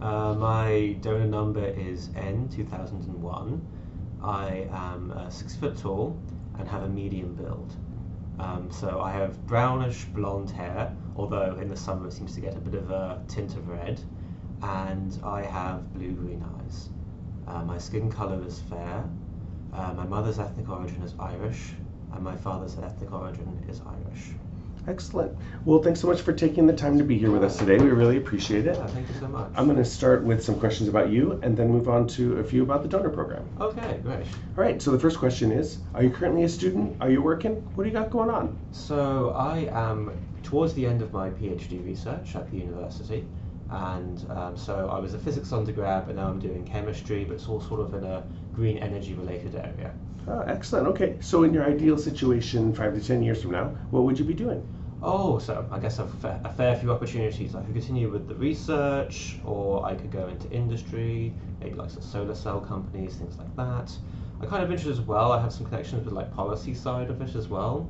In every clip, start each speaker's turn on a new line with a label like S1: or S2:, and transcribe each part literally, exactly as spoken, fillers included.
S1: Uh, my donor number is N two thousand one. I am uh, six foot tall and have a medium build. Um, so I have brownish blonde hair, although in the summer it seems to get a bit of a tint of red, and I have blue-green eyes. Uh, my skin colour is fair. Uh, my mother's ethnic origin is Irish, and my father's ethnic origin is Irish.
S2: Excellent. Well, thanks so much for taking the time to be here with us today. We really appreciate it.
S1: Yeah, thank you so much.
S2: I'm going to start with some questions about you and then move on to a few about the donor program.
S1: Okay, great.
S2: All right, so the first question is, are you currently a student? Are you working? What do you got going on?
S1: So I am towards the end of my PhD research at the university, and um, so I was a physics undergrad, but now I'm doing chemistry, but it's all sort of in a green energy related area.
S2: Oh, excellent. Okay, so in your ideal situation, five to ten years from now, what would you be doing?
S1: Oh, so I guess I've a fair few opportunities. I could continue with the research, or I could go into industry, maybe like some solar cell companies, things like that. I'm kind of interested as well. I have some connections with like policy side of it as well,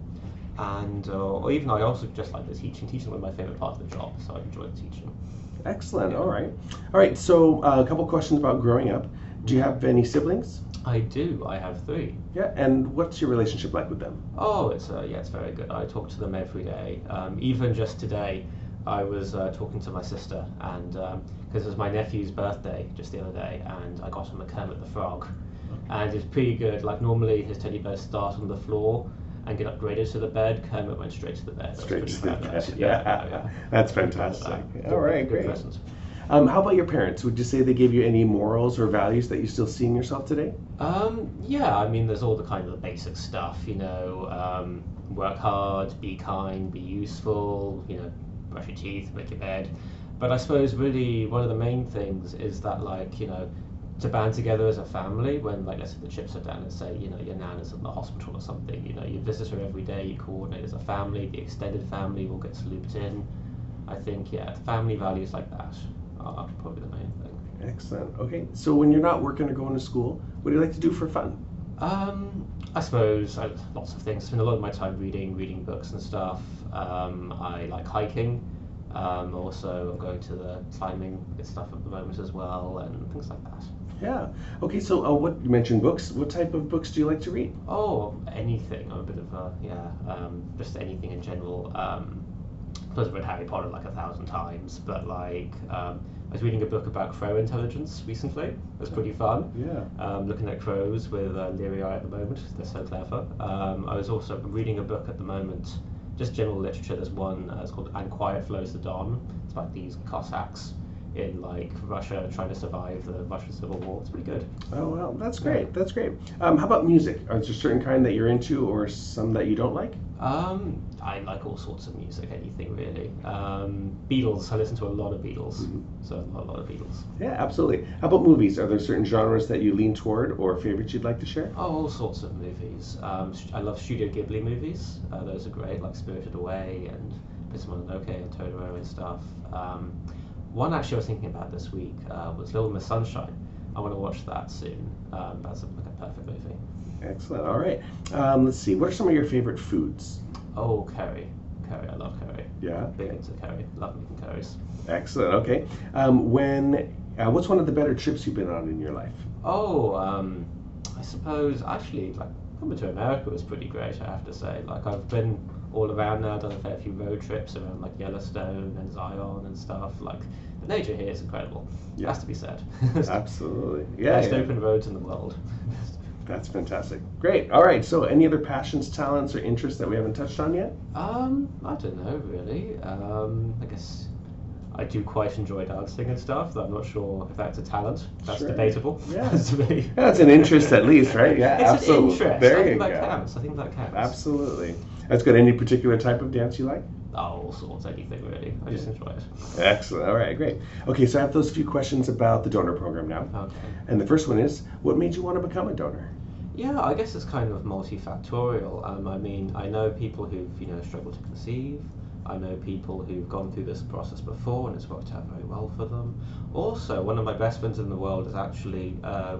S1: and uh, or even I also just like the teaching. Teaching was my favorite part of the job, so I enjoy the teaching.
S2: Excellent. All right. All right. So uh, a couple questions about growing up. Do you have any siblings?
S1: I do. I have three.
S2: Yeah. And what's your relationship like with them?
S1: Oh, it's uh, yeah, it's very good. I talk to them every day. Um, even just today, I was uh, talking to my sister, and because um, it was my nephew's birthday just the other day, and I got him a Kermit the Frog, and it's pretty good. Like normally, his teddy bears start on the floor and get upgraded to the bed. Kermit went straight to the bed.
S2: Straight to the bed.
S1: Yeah, yeah, yeah.
S2: That's fantastic.
S1: Good,
S2: All right,
S1: good
S2: great.
S1: present.
S2: Um, how about your parents? Would you say they gave you any morals or values that you still see in yourself today?
S1: Um, yeah, I mean, there's all the kind of the basic stuff, you know, um, work hard, be kind, be useful, you know, brush your teeth, make your bed. But I suppose really one of the main things is that, like, you know, to band together as a family when, like, let's say the chips are down, let's say, you know, your nan is in the hospital or something, you know, you visit her every day, you coordinate as a family, the extended family all gets looped in. I think, yeah, family values like that are probably the main thing.
S2: Excellent. Okay, so when you're not working or going to school, what do you like to do for fun?
S1: Um, I suppose I, lots of things. I spend a lot of my time reading, reading books and stuff. Um, I like hiking. Um, also, I'm going to the climbing stuff at the moment as well, and things like that.
S2: Yeah. Okay, so uh, what you mentioned books. What type of books do you like to read?
S1: Oh, anything. I'm a bit of a yeah, um, just anything in general. Um, I've read Harry Potter like a thousand times, but like um, I was reading a book about crow intelligence recently. It was pretty fun.
S2: Yeah.
S1: Um, looking at crows with uh, Leary Eye at the moment. They're so clever. Um, I was also reading a book at the moment, just general literature. There's one. Uh, it's called "And Quiet Flows the Don." It's about these Cossacks in like Russia trying to survive the Russian Civil War. It's pretty good.
S2: Oh well, that's great. That's great. Um, how about music? Are there a certain kind that you're into, or some that you don't like?
S1: Um, I like all sorts of music, anything really. Um, Beatles. I listen to a lot of Beatles,
S2: Mhm.
S1: so a lot, a lot of Beatles.
S2: Yeah, absolutely. How about movies? Are there certain genres that you lean toward, or favorites you'd like to share?
S1: Oh, all sorts of movies. Um, st- I love Studio Ghibli movies. Uh, those are great, like Spirited Away and Princess Mononoke and Totoro and stuff. Um, one actually I was thinking about this week uh, was Little Miss Sunshine. I want to watch that soon. Um, that's a, like a perfect movie.
S2: Excellent. All right. Um, let's see. What are some of your favorite foods?
S1: Oh, curry. Curry. I love curry.
S2: Yeah.
S1: Big into curry. Love making curries.
S2: Excellent. Okay. Um, when uh, what's one of the better trips you've been on in your life?
S1: Oh, um, I suppose actually, like coming to America was pretty great. I have to say. Like I've been all around now, done a fair few road trips around like Yellowstone and Zion and stuff. Like the nature here is incredible. It
S2: Yeah.
S1: has to be said.
S2: Absolutely. Yeah.
S1: Best
S2: yeah.
S1: open roads in the world.
S2: That's fantastic. Great. All right. So, any other passions, talents, or interests that we haven't touched on yet?
S1: Um, I don't know really. Um, I guess I do quite enjoy dancing and stuff. Though I'm not sure if that's a talent. That's
S2: Sure.
S1: debatable.
S2: Yeah.
S1: to me.
S2: That's an interest at least, right? Yeah.
S1: It's
S2: absolutely.
S1: an interest.
S2: There
S1: I
S2: you
S1: think that
S2: go.
S1: counts. I think that counts.
S2: Absolutely. That's good. Any particular type of dance you like?
S1: Oh, all sorts, anything really. I just enjoy it.
S2: Excellent. All right, great. Okay, so I have those few questions about the donor program now.
S1: Okay.
S2: And the first one is, what made you want to become a donor?
S1: Yeah, I guess it's kind of multifactorial. Um, I mean, I know people who've you know struggled to conceive. I know people who've gone through this process before and it's worked out very well for them. Also, one of my best friends in the world is actually uh,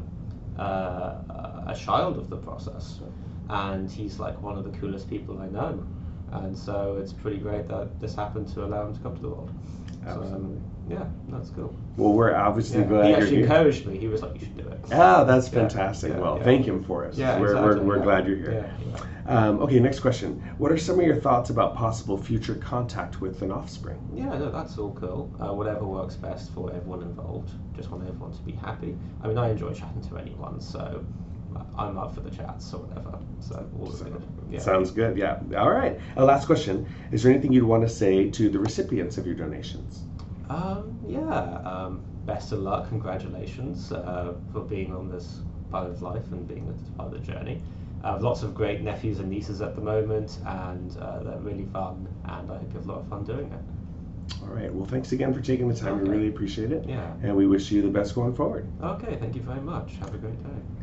S1: uh, a child of the process, and he's like one of the coolest people I know. And so it's pretty great that this happened to allow him to come to the world.
S2: Absolutely.
S1: So, um, Yeah, that's cool.
S2: Well, we're obviously
S1: Yeah.
S2: glad
S1: He
S2: you're
S1: actually
S2: here.
S1: encouraged me. He was like, "You should do it."
S2: Ah, that's
S1: Yeah,
S2: fantastic.
S1: yeah,
S2: well,
S1: yeah.
S2: thank him for us.
S1: Yeah,
S2: we're
S1: exactly,
S2: we're, we're
S1: yeah.
S2: glad you're here.
S1: Yeah, yeah.
S2: Um, okay, next question. What are some of your thoughts about possible future contact with an offspring?
S1: Yeah, no, that's all cool. Uh, whatever works best for everyone involved. Just want everyone to be happy. I mean, I enjoy chatting to anyone, so I'm up for the chats or whatever. So all is good. Yeah.
S2: Sounds good. Yeah. All right. Uh, last question. Is there anything you'd want to say to the recipients of your donations?
S1: Um, yeah. Um, best of luck. Congratulations uh, for being on this part of life and being a part of the journey. I have lots of great nephews and nieces at the moment, and uh, they're really fun, and I hope you have a lot of fun doing it.
S2: All right. Well, thanks again for taking the time.
S1: Okay.
S2: We really appreciate it.
S1: Yeah.
S2: And we wish you the best going forward.
S1: Okay, thank you very much. Have a great day.